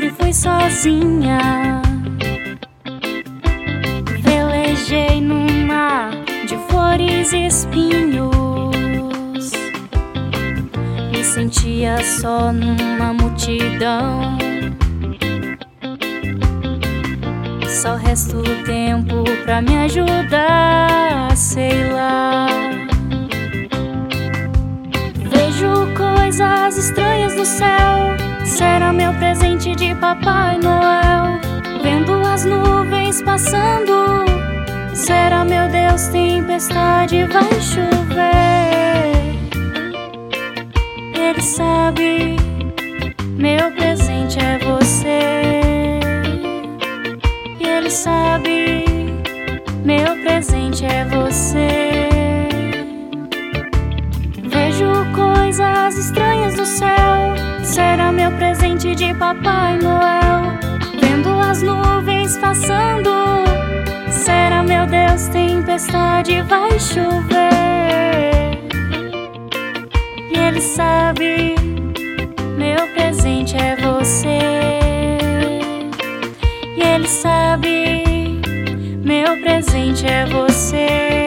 sempre fui sozinha. Velejei num mar de flores e espinhos. Me sentia só numa multidão. Só resta o tempo pra me ajudar, sei lá. Vejo coisas estranhas no céu. Será meu presente de Papai Noel? Vendo as nuvens passando. Será, meu Deus, tempestade vai chover? Ele sabe, meu presente é você. E ele sabe, meu presente é você. Vejo coisas estranhas no céu. Será meu presente de Papai Noel? Vendo as nuvens passando. Será, meu Deus, tempestade vai chover? E ele sabe, meu presente é você. E ele sabe, meu presente é você.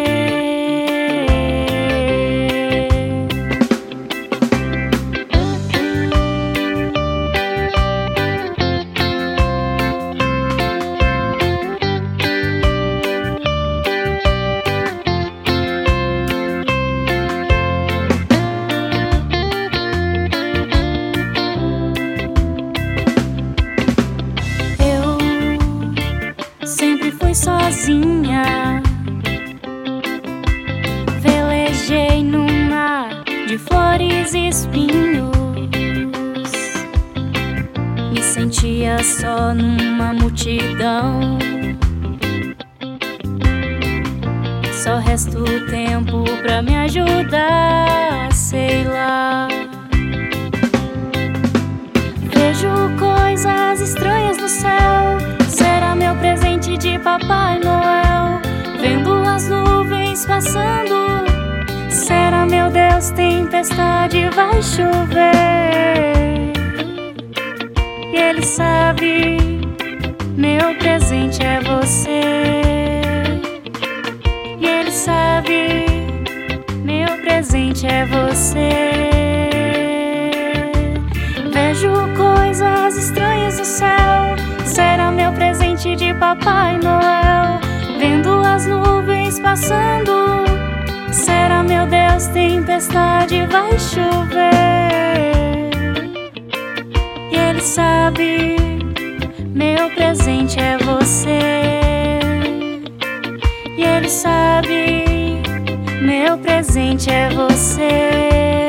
Sozinha, velejei num mar de flores e espinhos. Me sentia só numa multidão. Só resta o tempo pra me ajudar, sei lá. Vejo coisas estranhas no céu. Será meu presente de Papai Noel? Vendo as nuvens passando. Será, meu Deus, tempestade vai chover? E ele sabe, meu presente é você. E ele sabe, meu presente é você. Vejo coisas estranhas no céu. Será meu presente de Papai Noel? Vendo as nuvens passando. Será, meu Deus, tempestade vai chover? E ele sabe, meu presente é você. E ele sabe, meu presente é você.